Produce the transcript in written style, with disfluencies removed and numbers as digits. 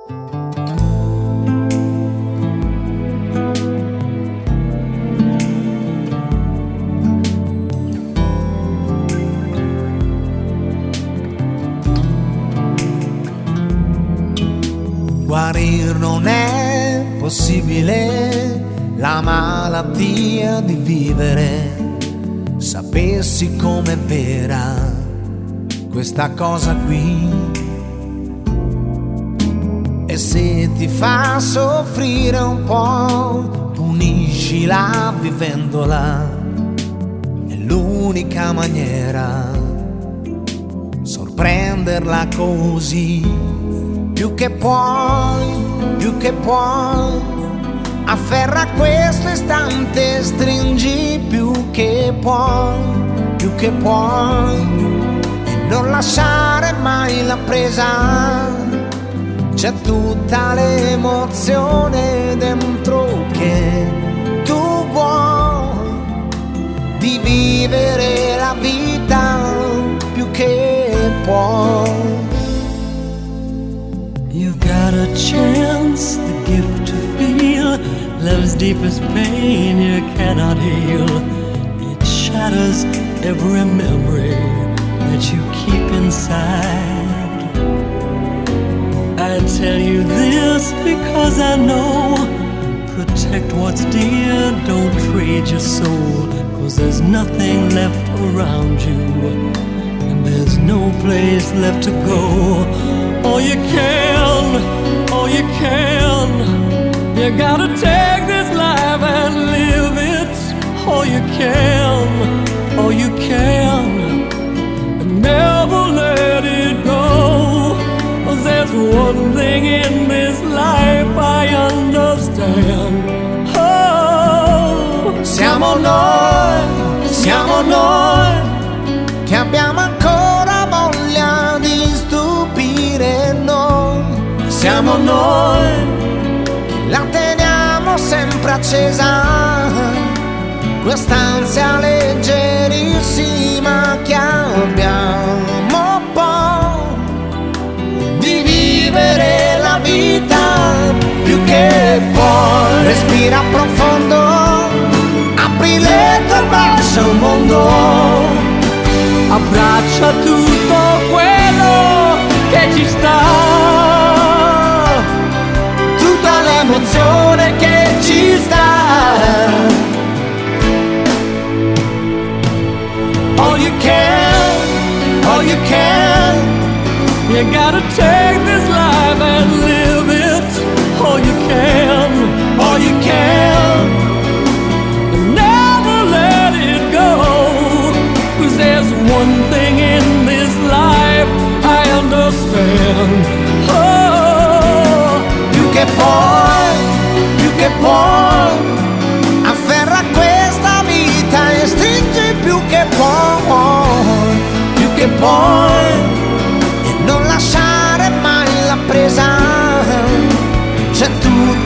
Guarir non è possibile, la malattia di vivere. Sapessi com'è vera questa cosa qui, e se ti fa soffrire un po', puniscila vivendola. È l'unica maniera, sorprenderla così. Più che puoi, afferra questo istante, stringi più che puoi, e non lasciare mai la presa. C'è tutta l'emozione dentro che tu vuoi, di vivere la vita più che puoi. You've got a chance, the gift to feel love's deepest pain you cannot heal. It shatters every memory that you keep inside. I tell you this because I know, protect what's dear, don't trade your soul, 'cause there's nothing left around you, and there's no place left to go. All you can, you gotta take this life and live it. All you can, and never let it go. 'Cause there's one thing in this life I understand. Oh, siamo noi che abbiamo ancora voglia di stupire noi. Siamo noi che la teniamo sempre accesa, quest'ansia leggerissima che abbiamo poi, di vivere la vita più che puoi. Respira profondo, apri il letto e bacia un mondo, abbraccia tutto quello che ci sta, tutta l'emozione che ci sta. All you can, you gotta take this life and live it. All you can, and never let it go. 'Cause there's one thing in this life I understand. Oh, più che puoi, afferra questa vita e stringi più che puoi, e non lasciare mai la presa. C'è tutto